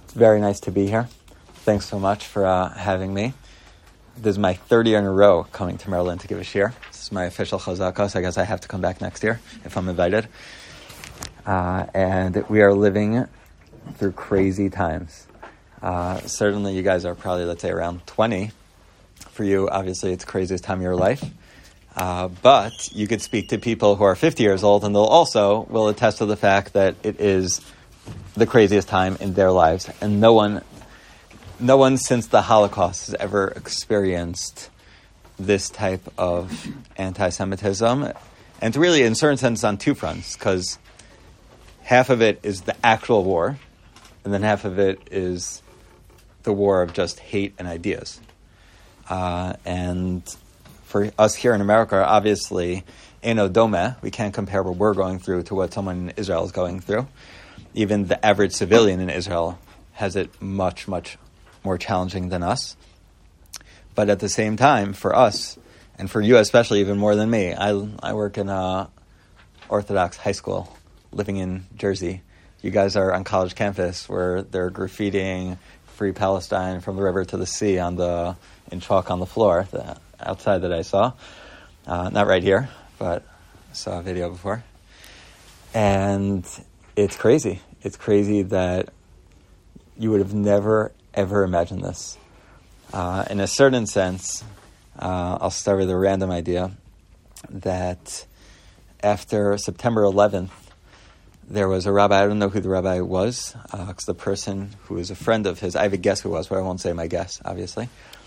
It's very nice to be here. Thanks so much for having me. This is my third year in a row coming to Maryland to give a shiur. This is my official chazaka, so I guess I have to come back next year if I'm invited. And we are living through crazy times. Certainly you guys are probably, let's say, around 20. For you, obviously, it's the craziest time of your life. But you could speak to people who are 50 years old, and will attest to the fact that it is the craziest time in their lives. And no one since the Holocaust has ever experienced this type of anti-Semitism. And really, in a certain sense, on two fronts, because half of it is the actual war, and then half of it is the war of just hate and ideas. And for us here in America, obviously, Eino Dome, we can't compare what we're going through to what someone in Israel is going through. Even the average civilian in Israel has it much, much more challenging than us. But at the same time, for us, and for you especially, even more than me, I work in a Orthodox high school living in Jersey. You guys are on college campus where they're graffitiing Free Palestine from the river to the sea in chalk on the floor, outside that I saw. Not right here, but I saw a video before. And it's crazy. It's crazy that you would have never, ever imagined this. In a certain sense, I'll start with a random idea that after September 11th, there was a rabbi, I don't know who the rabbi was, because the person who was a friend of his, I have a guess who it was, but I won't say my guess, obviously.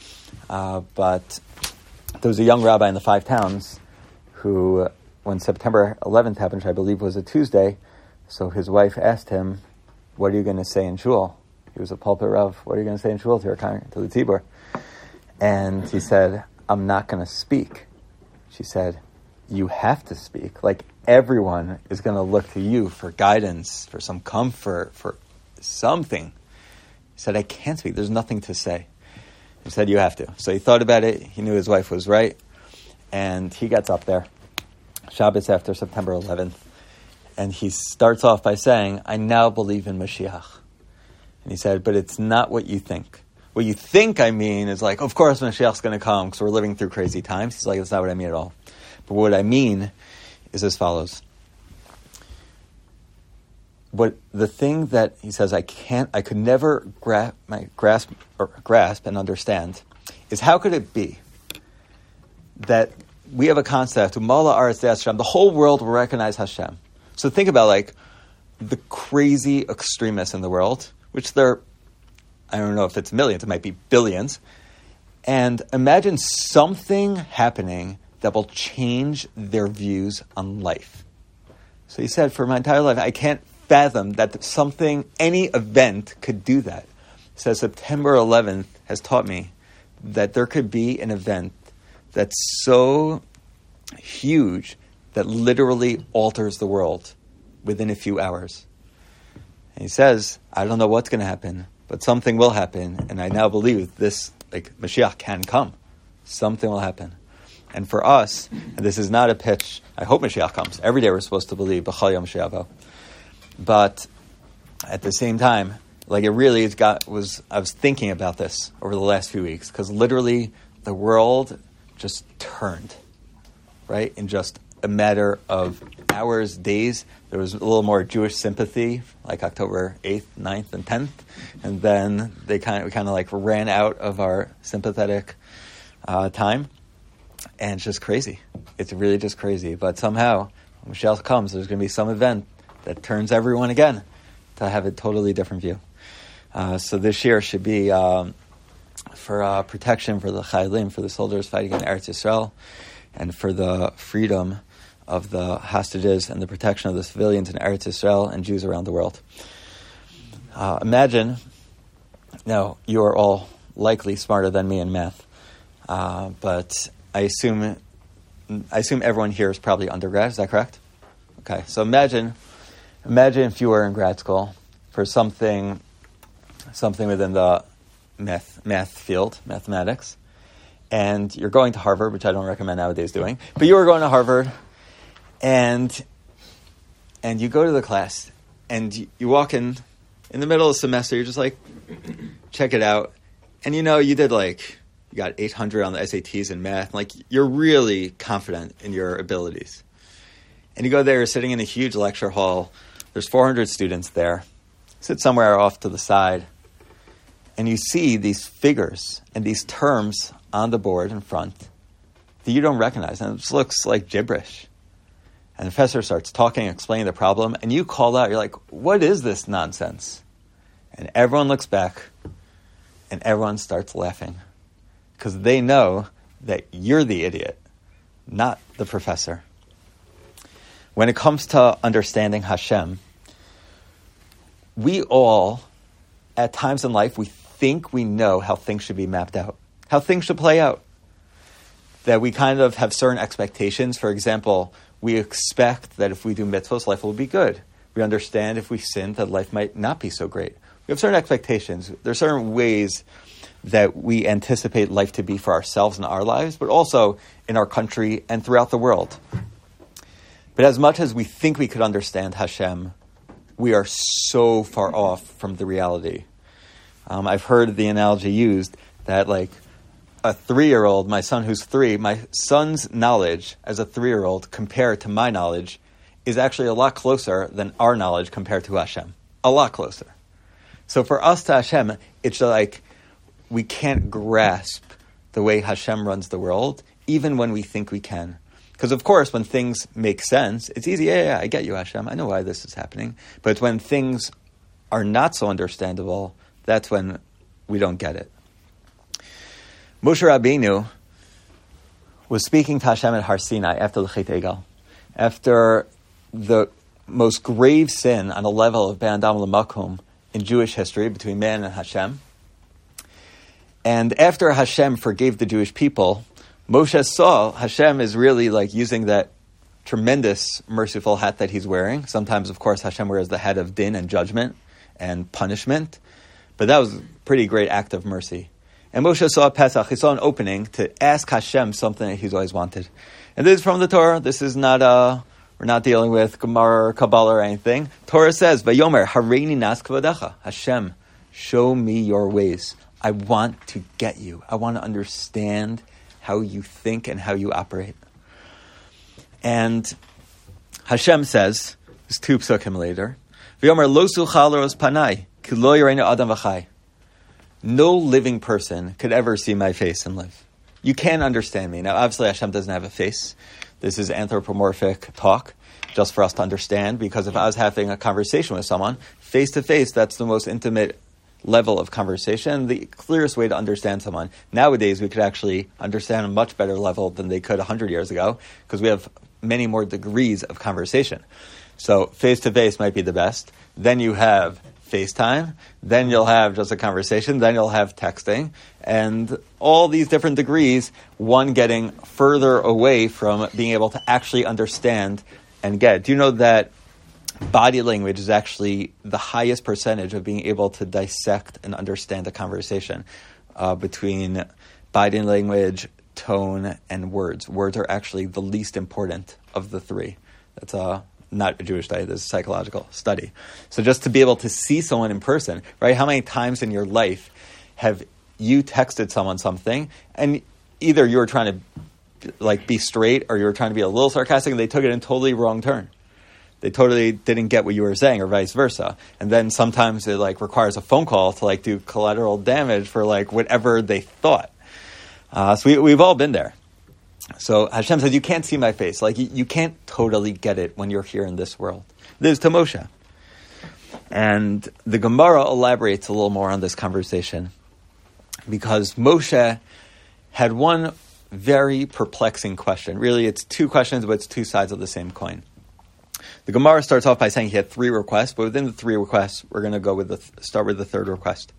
But there was a young rabbi in the Five Towns who, when September 11th happened, which I believe was a Tuesday, so his wife asked him, "What are you going to say in shul?" He was a pulpit rav. "What are you going to say in shul to the tzibur?" And he said, "I'm not going to speak." She said, "You have to speak. Like, everyone is going to look to you for guidance, for some comfort, for something." He said, "I can't speak. There's nothing to say." He said, "You have to." So he thought about it. He knew his wife was right. And he gets up there, Shabbos after September 11th. And he starts off by saying, "I now believe in Mashiach." And he said, "But it's not what you think. What you think, I mean, is like, of course Mashiach's going to come because we're living through crazy times." He's like, "That's not what I mean at all. But what I mean is as follows. What the thing that," he says, I could never grasp and understand is how could it be that we have a concept, Umala Aretz Hashem, the whole world will recognize Hashem. So think about like the crazy extremists in the world, which I don't know if it's millions, it might be billions. And imagine something happening that will change their views on life. So he said, for my entire life, I can't fathom that any event could do that. He says, September 11th has taught me that there could be an event that's so huge that literally alters the world within a few hours. And he says, I don't know what's going to happen, but something will happen, and I now believe this, like Mashiach can come. Something will happen. And for us, and this is not a pitch, I hope Mashiach comes. Every day we're supposed to believe, B'chal Yom She'avo. But at the same time, like it really I was thinking about this over the last few weeks, because literally the world just turned, right? In just a matter of hours, days. There was a little more Jewish sympathy, like October 8th, 9th, and 10th. And then we kind of like ran out of our sympathetic time. And it's just crazy. It's really just crazy. But somehow, when Mashiach comes, there's going to be some event that turns everyone again to have a totally different view. So this year should be for protection for the Chaylim, for the soldiers fighting in Eretz Yisrael, and for the freedom of the hostages and the protection of the civilians in Eretz Yisrael and Jews around the world. Imagine, now you are all likely smarter than me in math, but I assume everyone here is probably undergrad. Is that correct? Okay, so imagine if you were in grad school for something within the math field, mathematics, and you're going to Harvard, which I don't recommend nowadays doing, but you were going to Harvard, and you go to the class, and you walk in in the middle of the semester, you're just like, check it out. And you did you got 800 on the SATs in math. Like, you're really confident in your abilities. And you go there, you're sitting in a huge lecture hall. There's 400 students there. Sit somewhere off to the side. And you see these figures and these terms on the board in front that you don't recognize. And it just looks like gibberish. And the professor starts talking, explaining the problem. And you call out, you're like, what is this nonsense? And everyone looks back. And everyone starts laughing. Because they know that you're the idiot, not the professor. When it comes to understanding Hashem, we all, at times in life, we think we know how things should be mapped out, how things should play out. That we kind of have certain expectations. For example, we expect that if we do mitzvahs, life will be good. We understand if we sin, that life might not be so great. We have certain expectations. There are certain ways that we anticipate life to be for ourselves and our lives, but also in our country and throughout the world. But as much as we think we could understand Hashem, we are so far off from the reality. I've heard the analogy used that a 3-year-old, my son who's 3, my son's knowledge as a 3-year-old compared to my knowledge is actually a lot closer than our knowledge compared to Hashem. A lot closer. So for us to Hashem, it's like we can't grasp the way Hashem runs the world, even when we think we can. Because, of course, when things make sense, it's easy. Yeah, I get you, Hashem. I know why this is happening. But it's when things are not so understandable, that's when we don't get it. Moshe Rabbeinu was speaking to Hashem at Har Sinai after the Chet Egel, after the most grave sin on a level of Ben Adam L'Makom in Jewish history between man and Hashem. And after Hashem forgave the Jewish people, Moshe saw Hashem is really using that tremendous merciful hat that he's wearing. Sometimes, of course, Hashem wears the hat of din and judgment and punishment. But that was a pretty great act of mercy. And Moshe saw at Pesach, he saw an opening to ask Hashem something that he's always wanted. And this is from the Torah. This is not we're not dealing with Gemara or Kabbalah or anything. Torah says, Vayomer, Hareini nas kavadecha. Hashem, show me your ways. I want to get you. I want to understand how you think and how you operate. And Hashem says, there's 2 psukim later, V'yomer lo suchal ros panai, ki lo yireinu adam v'chai. No living person could ever see my face and live. You can't understand me. Now, obviously, Hashem doesn't have a face. This is anthropomorphic talk, just for us to understand, because if I was having a conversation with someone, face to face, that's the most intimate level of conversation, the clearest way to understand someone. Nowadays, we could actually understand a much better level than they could 100 years ago, because we have many more degrees of conversation. So face-to-face might be the best. Then you have FaceTime. Then you'll have just a conversation. Then you'll have texting. And all these different degrees, one getting further away from being able to actually understand and get. Do you know that body language is actually the highest percentage of being able to dissect and understand a conversation between body language, tone, and words. Words are actually the least important of the 3. That's not a Jewish study, this is a psychological study. So just to be able to see someone in person, right? How many times in your life have you texted someone something and either you were trying to be straight or you were trying to be a little sarcastic and they took it in a totally wrong turn. They totally didn't get what you were saying, or vice versa. And then sometimes it requires a phone call to do collateral damage for whatever they thought. So we've all been there. So Hashem says, you can't see my face. You can't totally get it when you're here in this world. This is to Moshe. And the Gemara elaborates a little more on this conversation, because Moshe had one very perplexing question. Really, it's 2 questions, but it's 2 sides of the same coin. The Gemara starts off by saying he had 3 requests, but within the 3 requests, we're going to go with start with the 3rd request.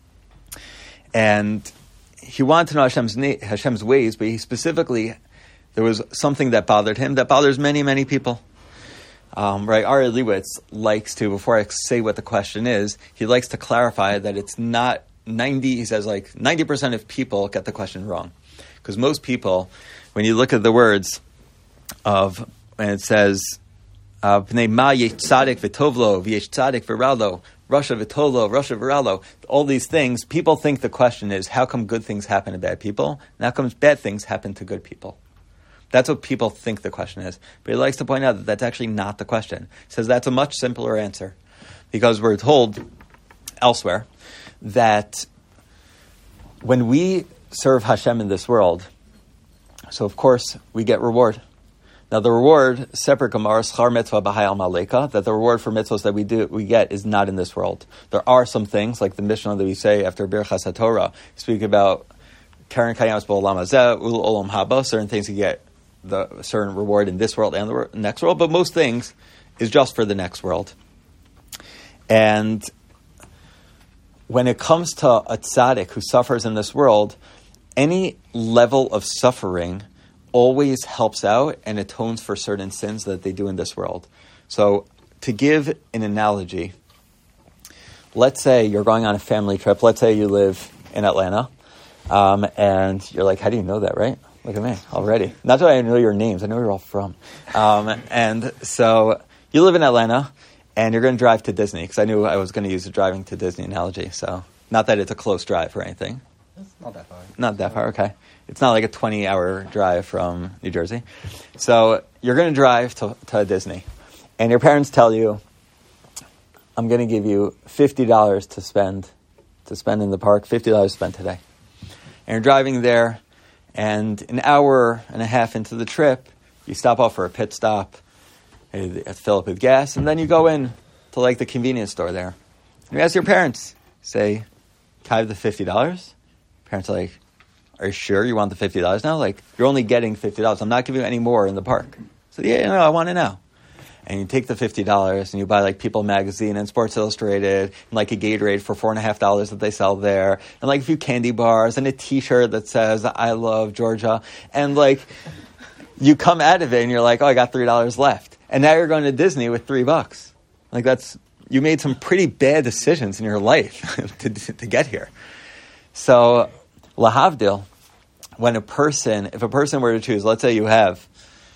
And he wanted to know Hashem's ways, but he specifically, there was something that bothered him, that bothers many, many people. Right? Ari Leibowitz likes to, before I say what the question is, he likes to clarify that it's not 90, he says 90% of people get the question wrong. Because most people, when you look at the words when it says, Rasha Vitolo, Rasha Viralo, all these things, people think the question is, how come good things happen to bad people? And how come bad things happen to good people? That's what people think the question is. But he likes to point out that that's actually not the question. He says that's a much simpler answer. Because we're told elsewhere that when we serve Hashem in this world, so of course we get reward. Now the reward, separate Gemara, schar mitzvah b'hayal maleka, that the reward for mitzvahs that we get is not in this world. There are some things, like the Mishnah that we say after Birchas HaTorah, speak about Karen Kayamas b'olam hazeh, ul olam haba, certain things you get the certain reward in this world and the next world, but most things is just for the next world. And when it comes to a tzaddik who suffers in this world, any level of suffering always helps out and atones for certain sins that they do in this world. So to give an analogy, let's say you're going on a family trip. Let's say you live in Atlanta, and you're like, how do you know that, right? Look at me already. Not that I know your names. I know where you're all from. And so you live in Atlanta, and you're going to drive to Disney, because I knew I was going to use a driving to Disney analogy. So not that it's a close drive or anything. It's not that far. Not that far, okay. It's not like a 20-hour drive from New Jersey. So you're going to drive to Disney, and your parents tell you, I'm going to give you $50 to spend in the park, $50 to spend today. And you're driving there, and an hour and a half into the trip, you stop off for a pit stop, you have to fill up with gas, and then you go in to like the convenience store there. And you ask your parents, say, can I have the $50? Parents are like, are you sure you want the $50 now? Like, you're only getting $50. I'm not giving you any more in the park. So yeah, no, I want it now. And you take the $50 and you buy like People Magazine and Sports Illustrated and like a Gatorade for $4.50 that they sell there, and like a few candy bars and a T-shirt that says I love Georgia, and like you come out of it and you're like, oh, I got $3 left, and now you're going to Disney with $3. Like you made some pretty bad decisions in your life to get here. So lahavdil, if a person were to choose, let's say you have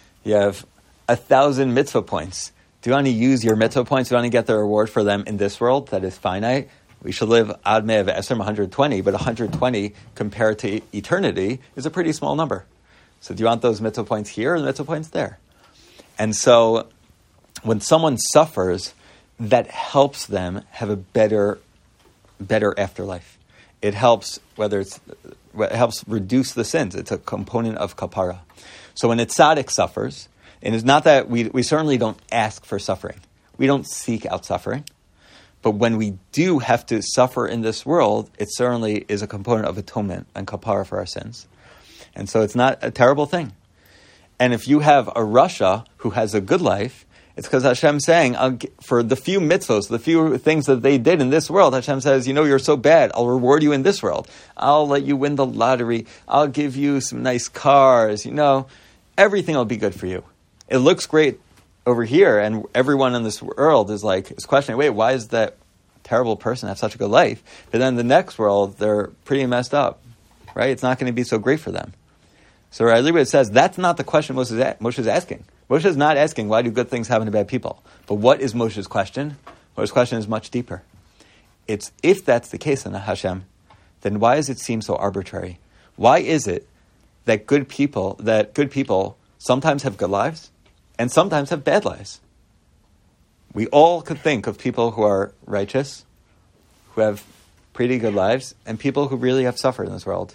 1,000 mitzvah points. Do you want to use your mitzvah points? Do you want to get the reward for them in this world that is finite? We should live ad me'ev esrim 120, but 120 compared to eternity is a pretty small number. So do you want those mitzvah points here or the mitzvah points there? And so when someone suffers, that helps them have a better afterlife. It helps it helps reduce the sins. It's a component of kapara. So when a tzaddik suffers, and it's not that we certainly don't ask for suffering. We don't seek out suffering. But when we do have to suffer in this world, it certainly is a component of atonement and kapara for our sins. And so it's not a terrible thing. And if you have a Rasha who has a good life, it's because Hashem's saying, for the few mitzvos, the few things that they did in this world, Hashem says, you're so bad, I'll reward you in this world. I'll let you win the lottery. I'll give you some nice cars. Everything will be good for you. It looks great over here, and everyone in this world is questioning, wait, why does that terrible person have such a good life? But then the next world, they're pretty messed up, right? It's not going to be so great for them. So Rabbi says that's not the question Moshe is asking. Moshe is not asking, why do good things happen to bad people? But what is Moshe's question? Moshe's question is much deeper. It's, if that's the case in Hashem, then why does it seem so arbitrary? Why is it that good people sometimes have good lives and sometimes have bad lives? We all could think of people who are righteous, who have pretty good lives, and people who really have suffered in this world.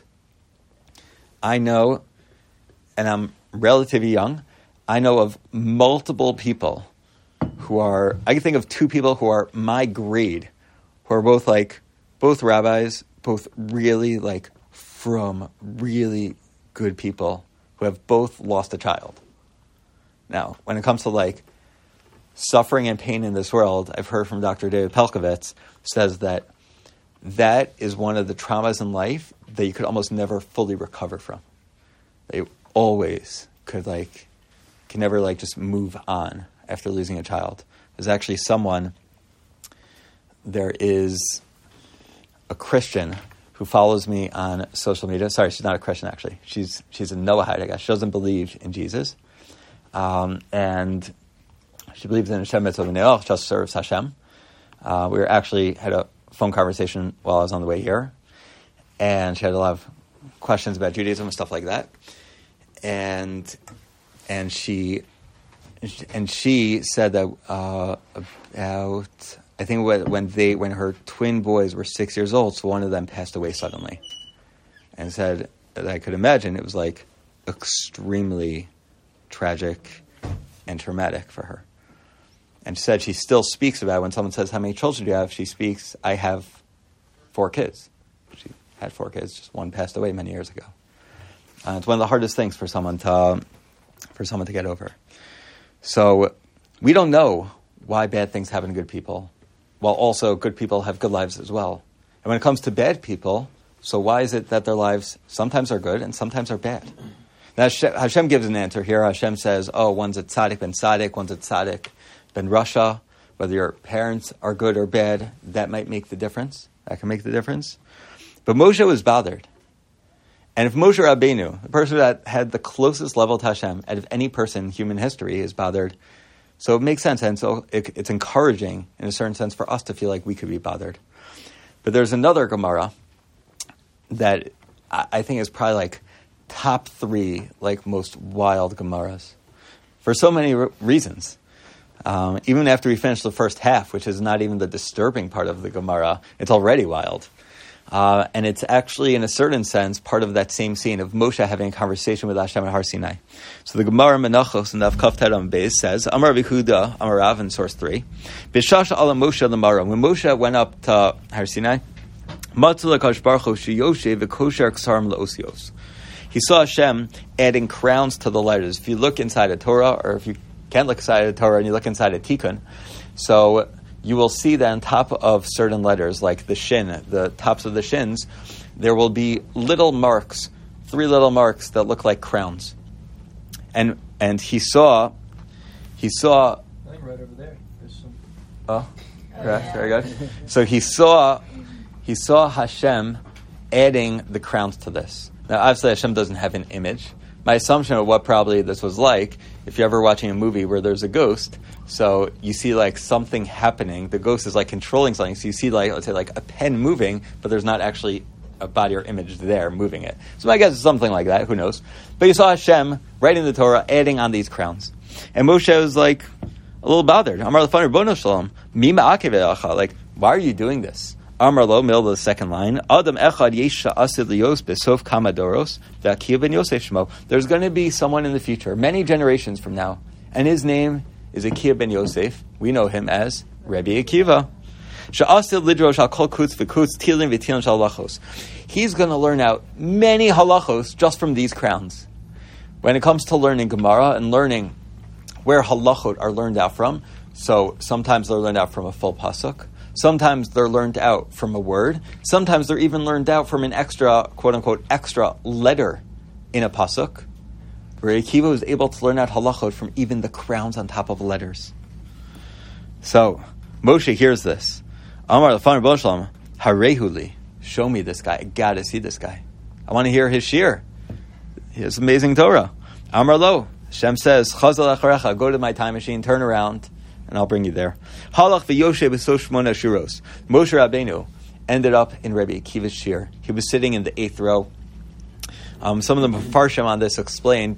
I know, and I'm relatively young, I know of multiple people I can think of 2 people who are my grade, who are both rabbis, both really from really good people who have both lost a child. Now, when it comes to suffering and pain in this world, I've heard from Dr. David Pelkovitz says that is one of the traumas in life that you could almost never fully recover from. They always could can never just move on after losing a child. There's actually there is a Christian who follows me on social media. Sorry, she's not a Christian actually. She's a Noahide, I guess. She doesn't believe in Jesus. And she believes in Hashem Mitzvah V'Ne'el, just serves Hashem. We were actually had a phone conversation while I was on the way here, and she had a lot of questions about Judaism and stuff like that. And she said that about, I think when her twin boys were 6 years old, so one of them passed away suddenly, and said that I could imagine it was like extremely tragic and traumatic for her. And she said she still speaks about it. When someone says, how many children do you have? She speaks, I have 4 kids. She had 4 kids, just one passed away many years ago. It's one of the hardest things for someone to get over. So we don't know why bad things happen to good people, while also good people have good lives as well. And when it comes to bad people, so why is it that their lives sometimes are good and sometimes are bad? Now Hashem gives an answer here. Hashem says, one's a tzaddik ben tzaddik, one's a tzaddik ben rasha. Whether your parents are good or bad, that might make the difference. That can make the difference. But Moshe was bothered. And if Moshe Rabbeinu, the person that had the closest level to Hashem out of any person in human history, is bothered, so it makes sense, and so it's encouraging in a certain sense for us to feel like we could be bothered. But there's another Gemara that I think is probably like top 3 like most wild Gemaras for so many reasons. Even after we finish the first half, which is not even the disturbing part of the Gemara, it's already wild. And it's actually, in a certain sense, part of that same scene of Moshe having a conversation with Hashem at Har Sinai. So the Gemara Menachos in the Kaf Ted Beis says, Amar Yehuda, Amar Rav in source 3, B'shash ala Moshe l'mara. When Moshe went up to Har Sinai, Matzu l'kadosh baruch hu sheyoshev v'kosher ksarim le'osios. He saw Hashem adding crowns to the letters. If you look inside a Torah, or if you can't look inside a Torah and you look inside a Tikkun, so you will see that on top of certain letters, like the shin, the tops of the shins, there will be little marks, 3 little marks that look like crowns. And he saw. I think right over there. There's some. Oh, right, very good. So he saw Hashem adding the crowns to this. Now, obviously, Hashem doesn't have an image. My assumption of what probably this was like, if you're ever watching a movie where there's a ghost, so you see like something happening, the ghost is like controlling something, so you see like, let's say like a pen moving, but there's not actually a body or image there moving it. So my guess is something like that, who knows. But you saw Hashem, writing the Torah, adding on these crowns. And Moshe was like a little bothered. Amar l'fanu Ribono Shalom, mi ma'akev elecha, like, why are you doing this? Amar lo, middle of the second line, Adam echad yesh sha'asid liyos besof kamadoros, v'Akiva ben Yosef shmo. There's going to be someone in the future, many generations from now, and his name is Akiva ben Yosef. We know him as Rabbi Akiva. Sha'asid lidrosh al kol kutz v'kutz tilin v'tilin shal halachos. He's going to learn out many halachos just from these crowns. When it comes to learning Gemara and learning where halachot are learned out from, so sometimes they're learned out from a full pasuk. Sometimes they're learned out from a word. Sometimes they're even learned out from an extra, quote-unquote, extra letter in a pasuk. Rabbi Akiva was able to learn out halachot from even the crowns on top of letters. So, Moshe hears this. Amar l'fanu Ribono Shalom, harehuli, show me this guy. I got to see this guy. I want to hear his shir. His amazing Torah. Amar lo, Hashem says, chazal acharecha, go to my time machine, turn around, and I'll bring you there. Halach v'yoshev b'sof shmona shiros. Moshe Rabbeinu ended up in Rabbi Akiva's shir. He was sitting in the 8th row. Some of the Mefarshim on this explain.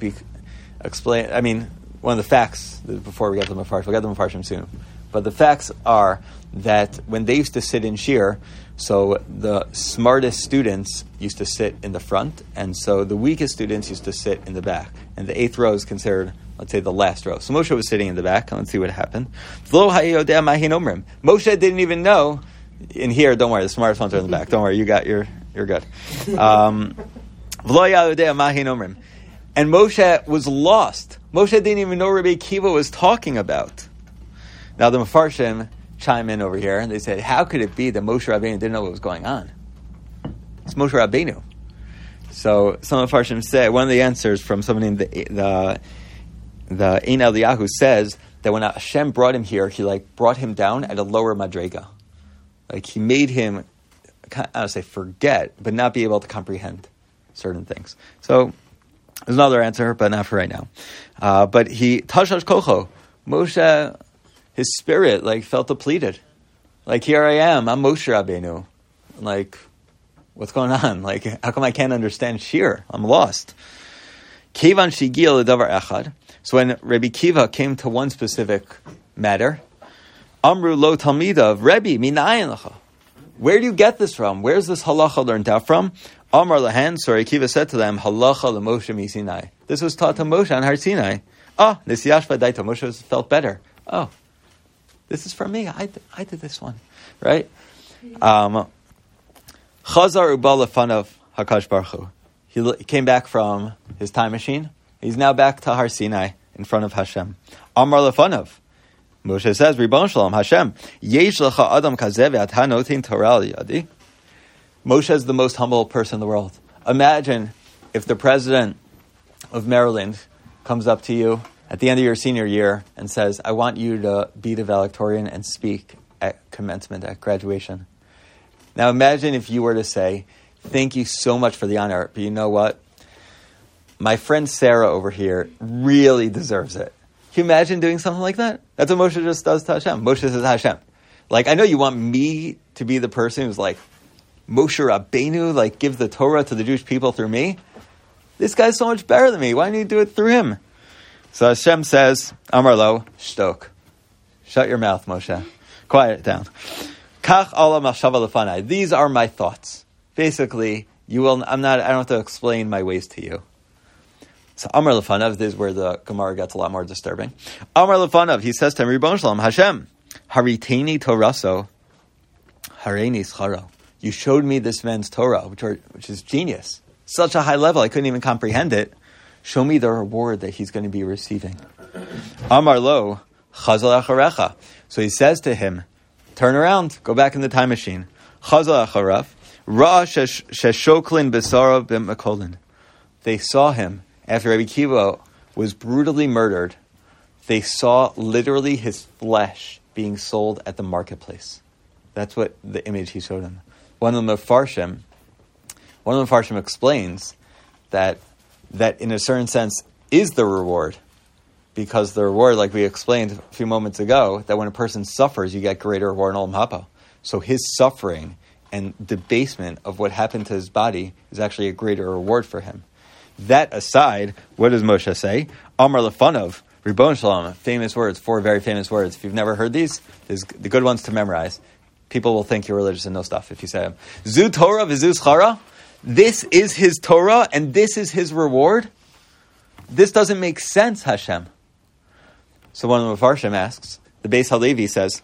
I mean, one of the facts, before we get to the Mefarshim, we'll get to the Mefarshim soon. But the facts are that when they used to sit in shir, so the smartest students used to sit in the front, and so the weakest students used to sit in the back. And the 8th row is considered, let's say, the last row. So Moshe was sitting in the back, and let's see what happened. Moshe didn't even know. In here, don't worry, the smartest ones are in the back. Don't worry, you're good. And Moshe was lost. Moshe didn't even know Rabbi Akiva was talking about. Now the Mefarshim chime in over here, and they said, how could it be that Moshe Rabbeinu didn't know what was going on? It's Moshe Rabbeinu. So some of the Mefarshim say, one of the answers from somebody in the Ein Eliyahu says that when Hashem brought him here, he brought him down at a lower madrega. He made him, I don't say forget, but not be able to comprehend certain things. So there's another answer, but not for right now. But he, Tashash Kocho, Moshe, his spirit felt depleted. Like, here I am. I'm Moshe Rabbeinu. Like, what's going on? Like, how come I can't understand Shir? I'm lost. Kivan shigil ledavar echad. So when Rabbi Kiva came to one specific matter, Amru lo talmidav, Rebbe, minayin lecha. Where do you get this from? Where's this halacha learned out from? Amar lahan, so Rabbi Kiva said to them, halacha leMoshe miSinai. This was taught to Moshe on Har Sinai. Oh, nisiyashva daita. Moshe felt better. Oh, this is from me. I did this one, right? Chazar ubal lefanav Hakadosh Baruch Hu. He came back from his time machine. He's now back to Har Sinai in front of Hashem. Amar lefanav. Moshe says, Ribon Shalom, Hashem, yesh lecha adam kazeh ve'ata notin Torah al yadi. Moshe is the most humble person in the world. Imagine if the president of Maryland comes up to you at the end of your senior year and says, I want you to be the valedictorian and speak at commencement, at graduation. Now imagine if you were to say, thank you so much for the honor, but you know what? My friend Sarah over here really deserves it. Can you imagine doing something like that? That's what Moshe just does to Hashem. Moshe says, Hashem, like, I know you want me to be the person who's like, Moshe Rabbeinu, like, give the Torah to the Jewish people through me. This guy's so much better than me. Why don't you do it through him? So Hashem says, Amar lo, shtok. Shut your mouth, Moshe. Quiet it down. Kach ala machshava lefanai. These are my thoughts. Basically, I don't have to explain my ways to you. So Amar lefanav, this is where the Gemara gets a lot more disturbing. Amar lefanav, he says to him, Ribon Shalom, Hashem, hariteni toraso, hareini scharo. You showed me this man's Torah, which is genius. Such a high level, I couldn't even comprehend it. Show me the reward that he's going to be receiving. Amar lo, chazal acharecha. So he says to him, turn around, go back in the time machine. Chazal acharav, ra sheshoklin besara b'makolin. They saw him, after Rabbi Kiva was brutally murdered, they saw literally his flesh being sold at the marketplace. That's what the image he showed him. One of the Mefarshim explains that in a certain sense is the reward, because the reward, like we explained a few moments ago, that when a person suffers, you get greater reward in Olam Haba. So his suffering and debasement of what happened to his body is actually a greater reward for him. That aside, what does Moshe say? Amar lefanov, Ribon Shalom, famous words, 4 very famous words. If you've never heard these, there's the good ones to memorize. People will think you're religious and know stuff if you say them. Zu Torah v'zu schara. This is his Torah and this is his reward. This doesn't make sense, Hashem. So one of the Mefarshim asks, the Beis Halevi says,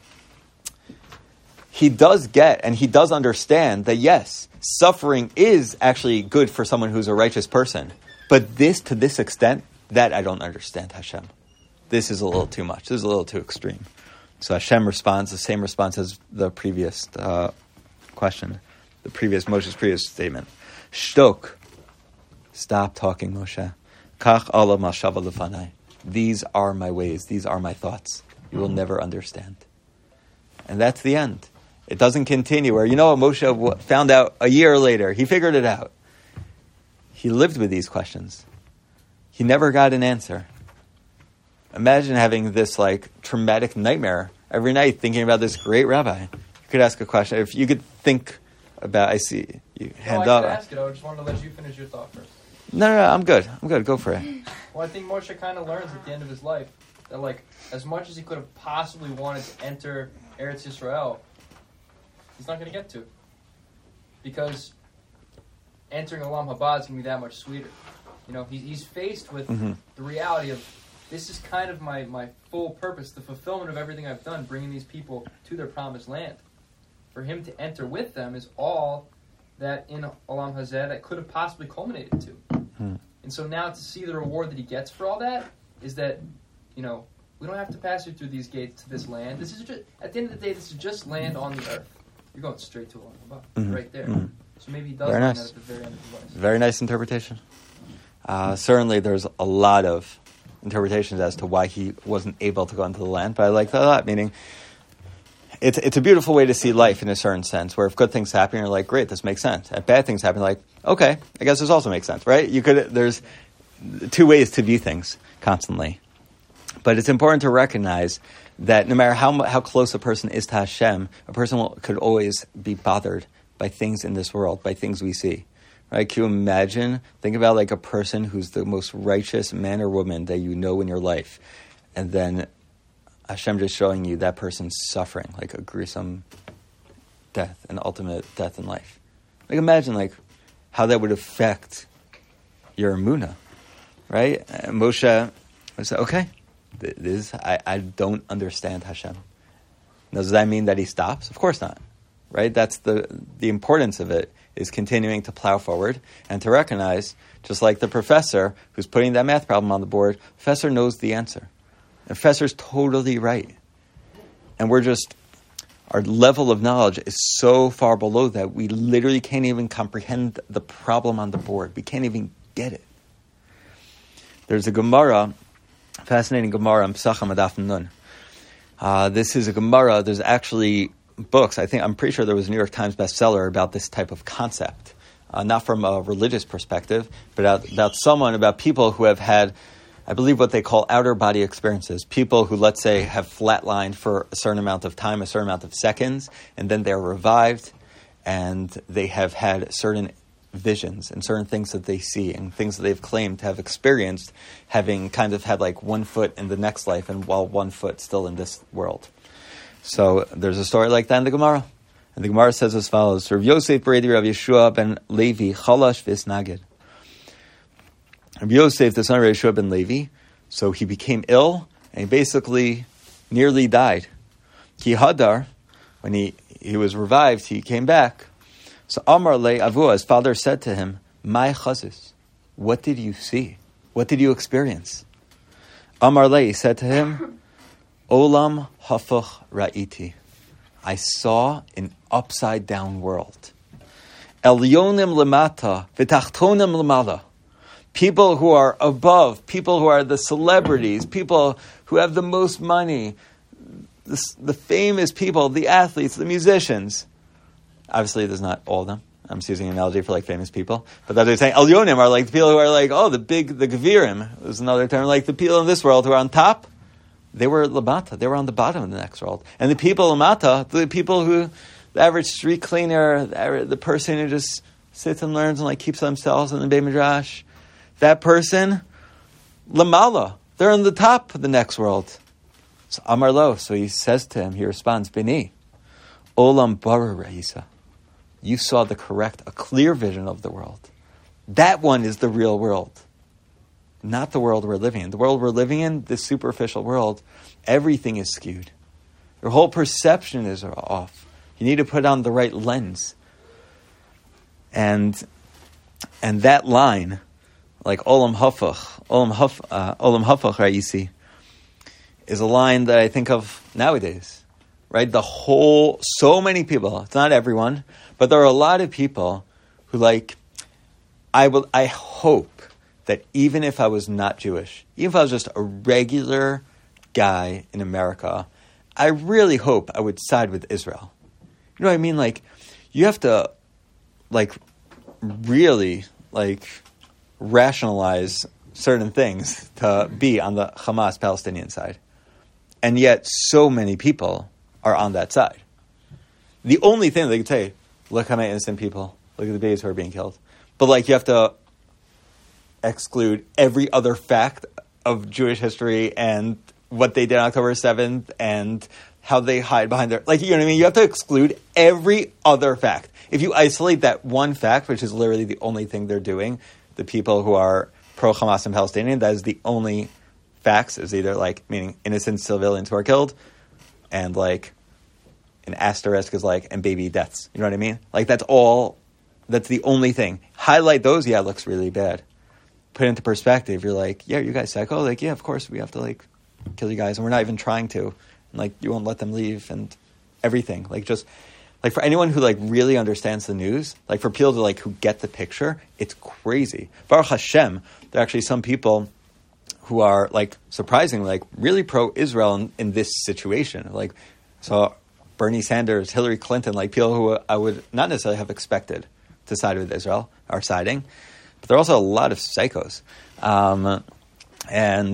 he does get and he does understand that yes, suffering is actually good for someone who's a righteous person. But this, to this extent, that I don't understand, Hashem. This is a little too much. This is a little too extreme. So Hashem responds the same response as the previous question, Moshe's previous statement. Shtok. Stop talking, Moshe. Kach ala mashava lefanai. These are my ways. These are my thoughts. You will never understand. And that's the end. It doesn't continue where, you know what Moshe found out a year later. He figured it out. He lived with these questions. He never got an answer. Imagine having this traumatic nightmare every night thinking about this great rabbi. You could ask a question. If you could think about, I see you hand up. I could ask it. I just wanted to let you finish your thought first. No, I'm good. Go for it. Well, I think Moshe kind of learns at the end of his life that as much as he could have possibly wanted to enter Eretz Yisrael, he's not going to get to. Because entering Olam Haba is going to be that much sweeter. You know, he's faced with the reality of, this is kind of my full purpose, the fulfillment of everything I've done, bringing these people to their promised land. For him to enter with them is all that in Olam Hazeh that could have possibly culminated to. And so now to see the reward that he gets for all that is that, we don't have to pass you through these gates to this land. This is just, at the end of the day, this is just land on the earth. You're going straight to Olam Haba, right there. So maybe he does very learn nice. that at the very end of his life. Very nice interpretation. Certainly there's a lot of interpretations as to why he wasn't able to go into the land, but I like that a lot, meaning it's a beautiful way to see life in a certain sense, where if good things happen, you're like, great, this makes sense. If bad things happen, like, okay, I guess this also makes sense, right? There's 2 ways to view things constantly. But it's important to recognize that no matter how close a person is to Hashem, a person could always be bothered by things in this world, by things we see. Right? Can you imagine? Think about like a person who's the most righteous man or woman that you know in your life, and then Hashem just showing you that person's suffering, like a gruesome death, an ultimate death in life. Like imagine like how that would affect your emunah, right? And Moshe would say, okay, I don't understand Hashem. Now, does that mean that he stops? Of course not, right? That's the importance of it, is continuing to plow forward and to recognize, just like the professor who's putting that math problem on the board, the professor knows the answer. The professor's totally right. And our level of knowledge is so far below that we literally can't even comprehend the problem on the board. We can't even get it. There's a Gemara, fascinating Gemara, Pesachim Adaf Nun. This is a Gemara. There's actually books. I'm pretty sure there was a New York Times bestseller about this type of concept. Not from a religious perspective, but about people who have had, I believe, what they call outer body experiences. People who, let's say, have flatlined for a certain amount of time, a certain amount of seconds, and then they're revived, and they have had certain visions and certain things that they see and things that they've claimed to have experienced, having kind of had like one foot in the next life and while one foot still in this world. So there's a story like that in the Gemara. And the Gemara says as follows: Rav Yosef Beredi Rav Yeshua ben Levi Chalash Visnagid. Rav Yosef, the son of Rav Yeshua ben Levi, so he became ill and he basically nearly died. Ki Hadar, when he was revived, he came back. So Amar Le Avua, his father said to him, "My chazis, what did you see? What did you experience?" Amar Le, he said to him, "Olam hafach ra'iti, I saw an upside down world. Elyonim lemata, v'tachtonim lemala. People who are above, people who are the celebrities, people who have the most money, the famous people, the athletes, the musicians." Obviously, there's not all of them. I'm just using an analogy for like famous people. But that's what I'm saying. Elyonim are like the people who are like, the Gevirim. There's another term, like the people in this world who are on top. They were Lamata. They were on the bottom of the next world. And the people Lamata, the people who, the average street cleaner, the person who just sits and learns and like keeps themselves in the Beit Midrash, that person, Lamala, they're on the top of the next world. So Amar Lo, so he says to him, he responds, Bini, Olam Bara Reisa. You saw a clear vision of the world. That one is the real world. Not the world we're living in. The world we're living in, this superficial world, everything is skewed. Your whole perception is off. You need to put on the right lens. And that line, like Olam Hafach, right, you see, is a line that I think of nowadays. Right? So many people, it's not everyone, but there are a lot of people who I hope that even if I was not Jewish, even if I was just a regular guy in America, I really hope I would side with Israel. You know what I mean? Like, you have to, really, rationalize certain things to be on the Hamas Palestinian side. And yet, so many people are on that side. The only thing they can say, look how many innocent people, look at the babies who are being killed. But you have to exclude every other fact of Jewish history and what they did on October 7th and how they hide behind their, you know what I mean? You have to exclude every other fact. If you isolate that one fact, which is literally the only thing they're doing, the people who are pro-Hamas and Palestinian, that is the only facts, is either meaning innocent civilians who are killed, and an asterisk is and baby deaths. You know what I mean? That's the only thing. Highlight those, yeah, it looks really bad. Put it into perspective, you're yeah, you guys psycho? Yeah, of course we have to kill you guys, and we're not even trying to. And you won't let them leave and everything. For anyone who really understands the news, for people to who get the picture, it's crazy. Baruch Hashem, there are actually some people who are surprisingly really pro-Israel in this situation. So Bernie Sanders, Hillary Clinton, people who I would not necessarily have expected to side with Israel are siding. But there are also a lot of psychos. And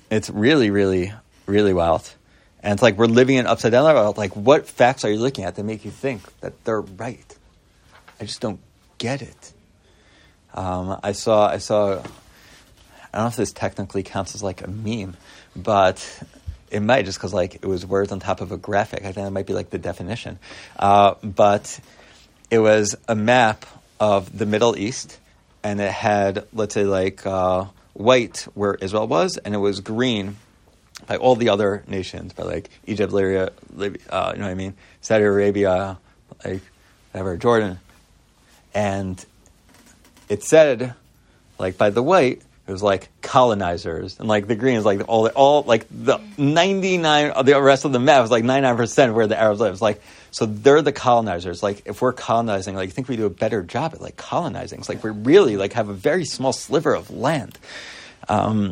It's really, really, really wild. And it's like we're living in upside down world. Like, what facts are you looking at that make you think that they're right? I just don't get it. I saw. I don't know if this technically counts as like a meme, but it might, just because like it was words on top of a graphic. I think that might be like the definition. But it was a map of the Middle East, and it had, let's say, like white where Israel was, and it was green by all the other nations, by like Egypt, Libya, you know what I mean, Saudi Arabia, like whatever, Jordan. And it said, like, by the white, it was like colonizers, and like the green is like all like the 99, the rest of the map is like 99% where the Arabs live. It's like, so they're the colonizers. Like, if we're colonizing, like, I think we do a better job at like colonizing. It's like we really like have a very small sliver of land, and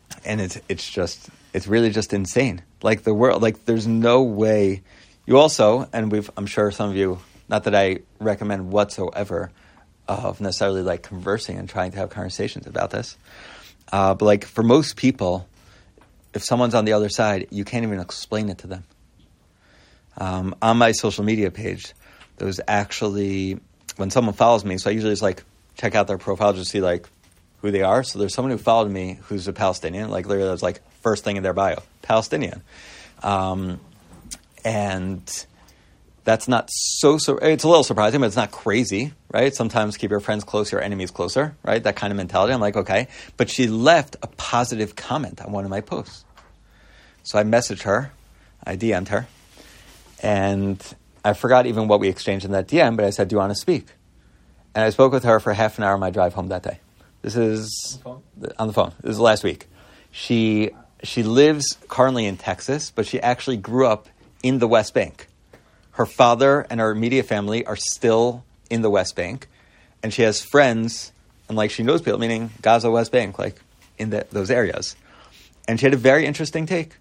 it's really just insane. Like the world, like there's no way. You also, and I'm sure some of you, not that I recommend whatsoever of necessarily like conversing and trying to have conversations about this. But like for most people, if someone's on the other side, you can't even explain it to them. On my social media page, there was actually, when someone follows me, so I usually just like check out their profile just to see like who they are. So there's someone who followed me who's a Palestinian, like literally that's like first thing in their bio, Palestinian. And that's not so, it's a little surprising, but it's not crazy, right? Sometimes keep your friends close, your enemies closer, right? That kind of mentality. I'm like, okay. But she left a positive comment on one of my posts. So I messaged her, I DM'd her, and I forgot even what we exchanged in that DM, but I said, do you want to speak? And I spoke with her for half an hour on my drive home that day. This is on the phone. This is last week. She lives currently in Texas, but she actually grew up in the West Bank. Her father and her immediate family are still in the West Bank, and she has friends, and like she knows people, meaning Gaza, West Bank, like in those areas. And she had a very interesting take.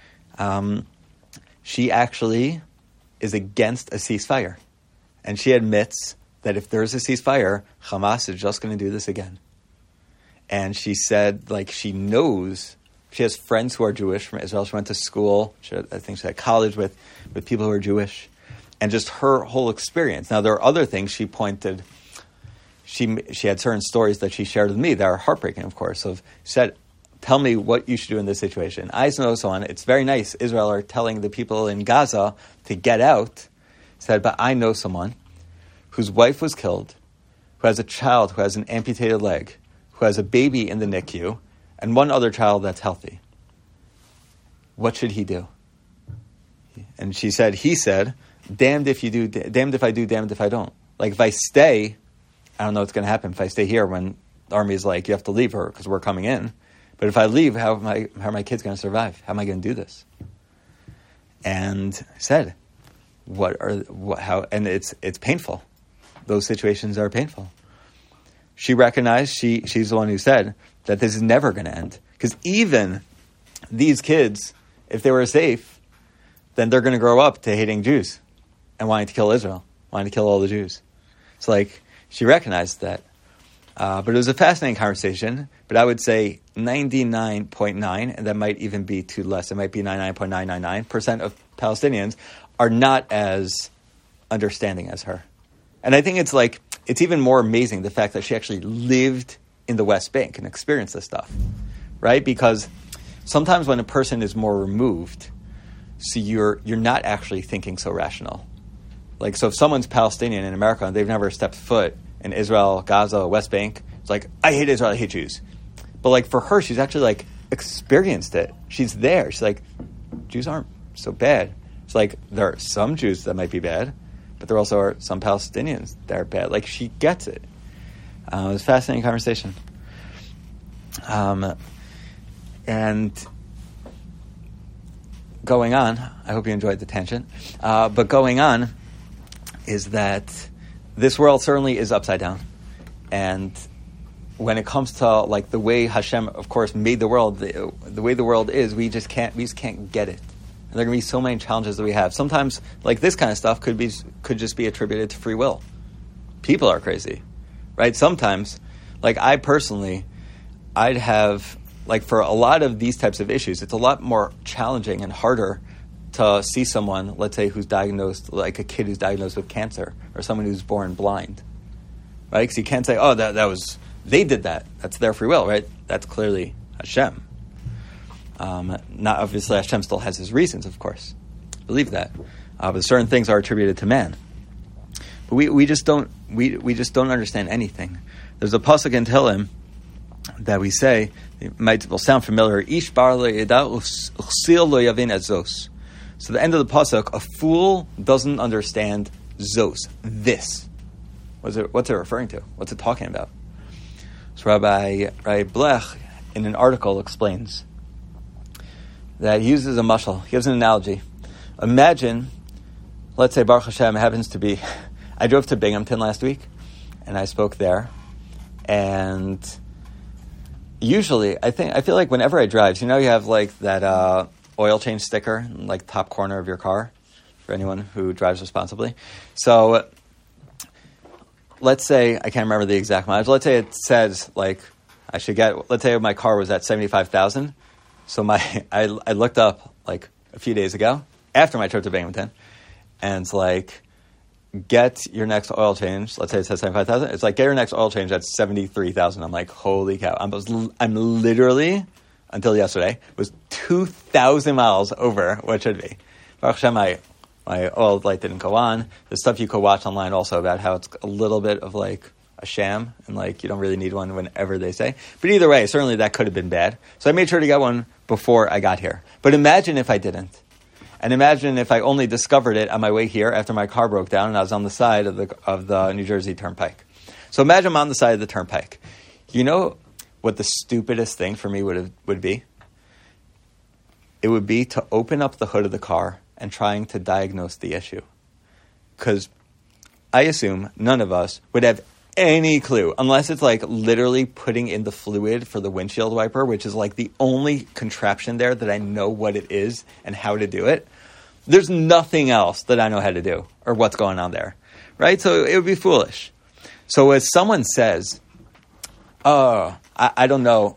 She actually is against a ceasefire, and she admits that if there's a ceasefire, Hamas is just going to do this again. And she said, like, she knows. She has friends who are Jewish from Israel. She went to school. I think she had college with people who are Jewish. And just her whole experience. Now, there are other things she pointed. She had certain stories that she shared with me that are heartbreaking, of course. So she said, tell me what you should do in this situation. I know someone. It's very nice. Israel are telling the people in Gaza to get out. Said, but I know someone whose wife was killed, who has a child who has an amputated leg, who has a baby in the NICU, and one other child that's healthy. What should he do? And he said, damned if you do, damned if I do, damned if I don't. Like, if I stay, I don't know what's going to happen. If I stay here when the army is like, you have to leave her because we're coming in. But if I leave, how are my kids going to survive? How am I going to do this? And said, and it's painful. Those situations are painful. She recognized, she's the one who said that this is never going to end. Because even these kids, if they were safe, then they're going to grow up to hating Jews and wanting to kill Israel, wanting to kill all the Jews. It's like, she recognized that. But it was a fascinating conversation. But I would say 99.9, and that might even be too less. It might be 99.999% of Palestinians are not as understanding as her. And I think it's even more amazing the fact that she actually lived in the West Bank and experienced this stuff, right? Because sometimes when a person is more removed, so you're not actually thinking so rational. Like, so if someone's Palestinian in America and they've never stepped foot in Israel, Gaza, West Bank, it's like, I hate Israel, I hate Jews. But like for her, she's actually like experienced it. She's there. She's like, Jews aren't so bad. It's like, there are some Jews that might be bad, but there also are some Palestinians that are bad. Like, she gets it. It was a fascinating conversation. And going on, I hope you enjoyed the tangent, but going on is that this world certainly is upside down. And when it comes to like the way Hashem, of course, made the world, the way the world is, we just can't get it. And there are going to be so many challenges that we have. Sometimes, like this kind of stuff could just be attributed to free will. People are crazy, right? Sometimes, like I personally, I'd have like for a lot of these types of issues, it's a lot more challenging and harder to see someone, let's say, who's diagnosed, like a kid who's diagnosed with cancer, or someone who's born blind, right? Because you can't say, oh, that was, they did that. That's their free will, right? That's clearly Hashem. Not obviously, Hashem still has his reasons, of course. Believe that. But certain things are attributed to man. But we just don't understand anything. There's a pasuk in Tehillim that we say, will sound familiar. Ish bar lo yada uchsil lo yavin azos. So the end of the pasuk, a fool doesn't understand zos, this. What's it referring to? What's it talking about? So Rabbi Blech, in an article, explains that he uses a mashal. He gives an analogy. Imagine, let's say Baruch Hashem happens to be, I drove to Binghamton last week, and I spoke there, and usually, I feel like whenever I drive, you have like that oil change sticker in like top corner of your car for anyone who drives responsibly. So let's say, I can't remember the exact mileage, let's say it says like let's say my car was at 75,000. So I looked up like a few days ago after my trip to Binghamton, and it's like, get your next oil change. Let's say it says 75,000. It's like, get your next oil change at 73,000. I'm like, holy cow! I'm literally, until yesterday, was 2,000 miles over what should be. Baruch Hashem, my oil light didn't go on. There's stuff you could watch online also about how it's a little bit of like a sham, and like you don't really need one whenever they say. But either way, certainly that could have been bad. So I made sure to get one before I got here. But imagine if I didn't. And imagine if I only discovered it on my way here after my car broke down and I was on the side of the New Jersey Turnpike. So imagine I'm on the side of the Turnpike. You know what the stupidest thing for me would be? It would be to open up the hood of the car and trying to diagnose the issue. Because I assume none of us would have any clue, unless it's like literally putting in the fluid for the windshield wiper, which is like the only contraption there that I know what it is and how to do it. There's nothing else that I know how to do or what's going on there, right? So it would be foolish. So as someone says, "Oh, I don't know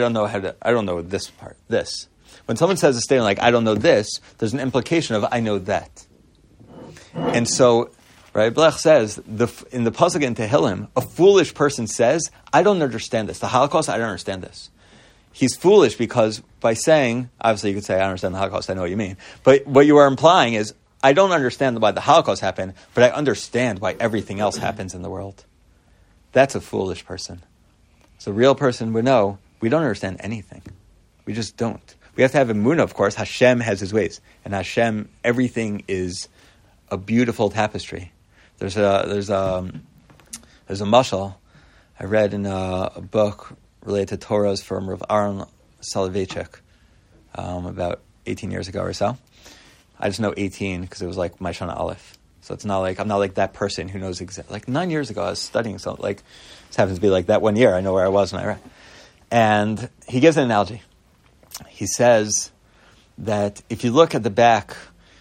this part." When someone says a statement like "I don't know this," there's an implication of "I know that," and so. Right, Blech says in the pasuk in Tehillim, a foolish person says, "I don't understand this. The Holocaust, I don't understand this." He's foolish because by saying, obviously you could say, "I don't understand the Holocaust. I know what you mean," but what you are implying is, "I don't understand why the Holocaust happened, but I understand why everything else happens in the world." That's a foolish person. So a real person would know we don't understand anything. We just don't. We have to have emunah, of course. Hashem has his ways, and Hashem, everything is a beautiful tapestry. There's a mashal I read in a book related to Torahs from Rav Aaron Soloveitchik about 18 years ago or so. I just know 18 because it was like my Shana Aleph. So it's not like I'm not like that person who knows exactly. Like 9 years ago, I was studying something. Like this happens to be like that 1 year. I know where I was when I read. And he gives an analogy. He says that if you look at the back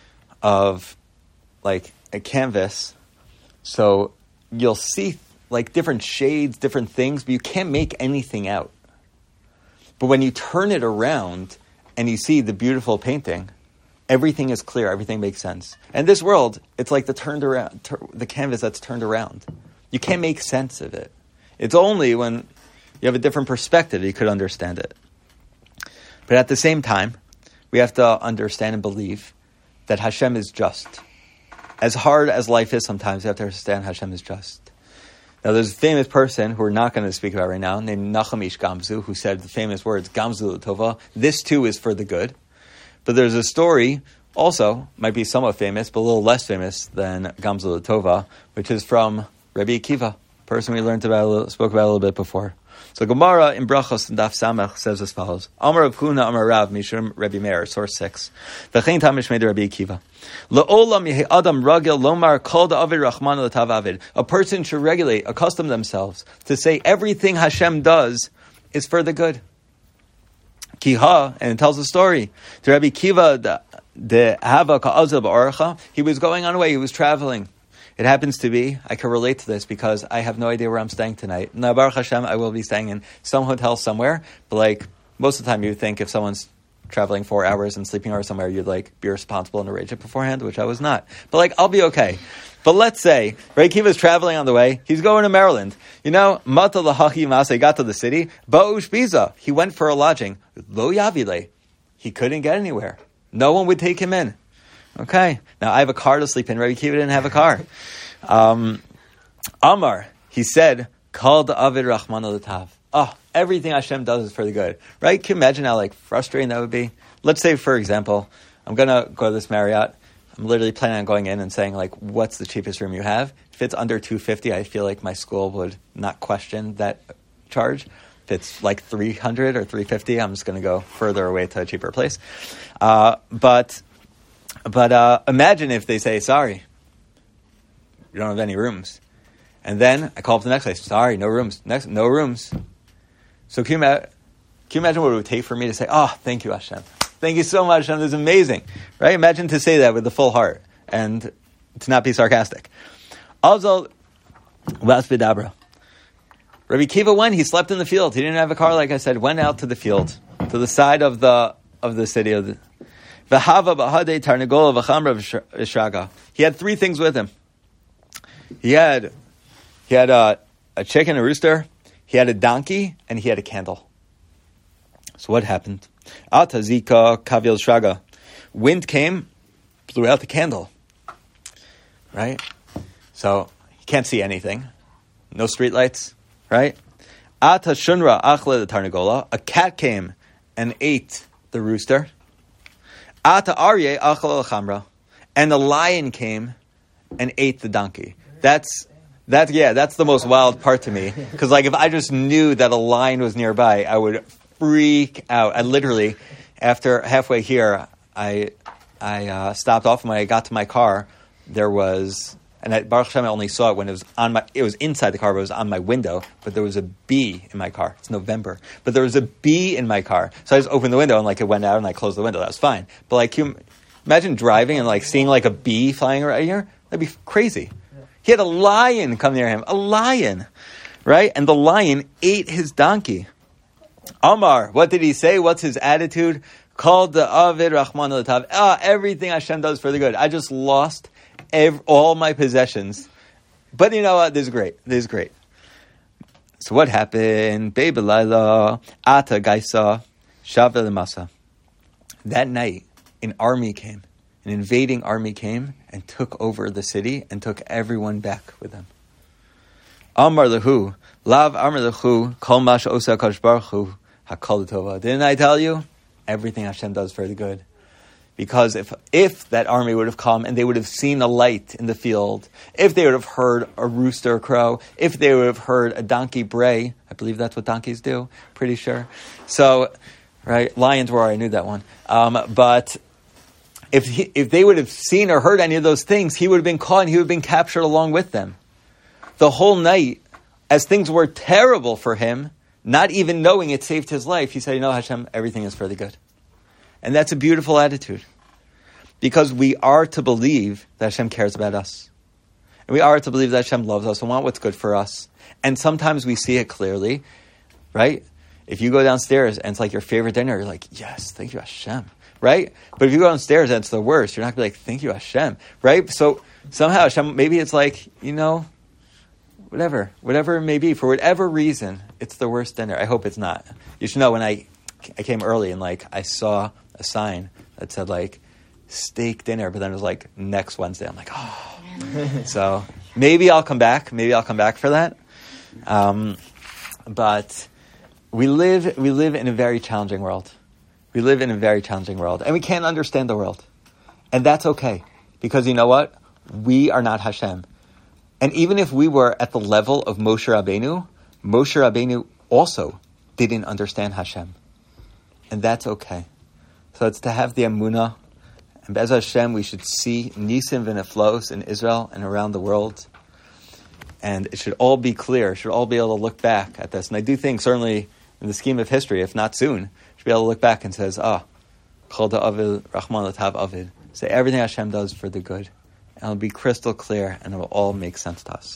of like a canvas. So you'll see like different shades, different things, but you can't make anything out. But when you turn it around and you see the beautiful painting, everything is clear, everything makes sense. And this world, it's like the canvas that's turned around. You can't make sense of it. It's only when you have a different perspective you could understand it. But at the same time, we have to understand and believe that Hashem is just. As hard as life is sometimes, you have to understand Hashem is just. Now, there's a famous person who we're not going to speak about right now, named Nachum Ish Gamzu, who said the famous words, Gamzu L'Tova, this too is for the good. But there's a story, also, might be somewhat famous, but a little less famous than Gamzu L'Tova, which is from Rabbi Akiva, a person we spoke about a little bit before. So Gemara in Brachos and Daf Samach says as follows: Amar Rav Huna Amar Rav Mishum Rabbi Meir, source 6. V'chein tamish made Rabbi Akiva. La'olam yehi adam ragil lomar kol da'avid rachman l'tav avid. A person should accustom themselves to say everything Hashem does is for the good. Kiha, and it tells the story. To Rabbi Akiva de hava ka'azab ba'orcha. He was going on a way. He was traveling. It happens to be, I can relate to this because I have no idea where I'm staying tonight. Now, Baruch Hashem, I will be staying in some hotel somewhere, but like most of the time you would think if someone's traveling 4 hours and sleeping over somewhere, you'd like be responsible and arrange it beforehand, which I was not. But like, I'll be okay. But let's say Rabbi Akiva was traveling on the way. He's going to Maryland. Mata lahachi masa. He got to the city. Ba'ush biza. He went for a lodging. Lo yavile. He couldn't get anywhere. No one would take him in. Okay. Now I have a car to sleep in. Rabbi Akiva didn't have a car. Amar. He said, "Kal da'avid Rahman l'tav." Oh, everything Hashem does is for the good, right? Can you imagine how frustrating that would be? Let's say, for example, I'm gonna go to this Marriott. I'm literally planning on going in and saying, what's the cheapest room you have? If it's under $250, I feel like my school would not question that charge. If it's like $300 or $350, I'm just going to go further away to a cheaper place. But imagine if they say, sorry, you don't have any rooms. And then I call up the next place, sorry, no rooms. No rooms. So can you imagine what it would take for me to say, oh, thank you, Hashem. Thank you so much, Hashem. This is amazing. Right? Imagine to say that with the full heart and to not be sarcastic. Also, Vidabra. Rabbi Akiva went, he slept in the field. He didn't have a car, like I said, went out to the field, to the side of the city. He had 3 things with him. He had a chicken, a rooster, he had a donkey, and he had a candle. So what happened? Atazika kavil shraga. Wind came, blew out the candle. Right? So you can't see anything. No street lights. Right? Ata shunra achle the tarnagola. A cat came and ate the rooster. Ata arye achle chamra. And the lion came and ate the donkey. That's the most wild part to me. Because if I just knew that a lion was nearby, I would freak out. I literally, after halfway here, I stopped off. When I got to my car, there was, and Baruch Hashem, I only saw it when it was inside the car, but it was on my window, but there was a bee in my car. It's November. But there was a bee in my car. So I just opened the window and it went out and I closed the window. That was fine. But can you imagine driving and seeing a bee flying around here? That'd be crazy. He had a lion come near him. A lion. Right? And the lion ate his donkey. Amar, what did he say? What's his attitude? Called the Avid Rahman al-Tav. Everything Hashem does for the good. I just lost all my possessions. But you know what? This is great. So what happened? Baby Laila, Ata Gaisa, Shavda Masa. That night, an invading army came and took over the city and took everyone back with them. Amar Lahu, Lav Amar Lahu, Kol Mash Osa Kadosh Baruch Hu, Hakol Tova. Didn't I tell you? Everything Hashem does for the good. Because if that army would have come and they would have seen a light in the field, if they would have heard a rooster crow, if they would have heard a donkey bray, I believe that's what donkeys do, pretty sure. So, right, lions roar, I knew that one. But if they would have seen or heard any of those things, he would have been caught and he would have been captured along with them. The whole night, as things were terrible for him, not even knowing it saved his life, he said, Hashem, everything is for the good. And that's a beautiful attitude. Because we are to believe that Hashem cares about us. And we are to believe that Hashem loves us and wants what's good for us. And sometimes we see it clearly, right? If you go downstairs and it's your favorite dinner, you're like, yes, thank you, Hashem. Right? But if you go downstairs and it's the worst, you're not going to be like, thank you, Hashem. Right? So somehow Hashem, maybe it's whatever it may be, for whatever reason, it's the worst dinner. I hope it's not. You should know when I came early and I saw a sign that said steak dinner, but then it was next Wednesday. I'm like, oh. So maybe I'll come back. Maybe I'll come back for that. But we live in a very challenging world. We live in a very challenging world, and we can't understand the world. And that's okay. Because you know what? We are not Hashem. And even if we were at the level of Moshe Rabbeinu also didn't understand Hashem. And that's okay. So it's to have the Emunah. And Be'ez Hashem, we should see Nisim v'Neflos in Israel and around the world. And it should all be clear. Should all be able to look back at this. And I do think, certainly in the scheme of history, if not soon, should be able to look back and says, Chol da'avid Rahman l'tav avid. Say everything Hashem does for the good. And it'll be crystal clear and it will all make sense to us.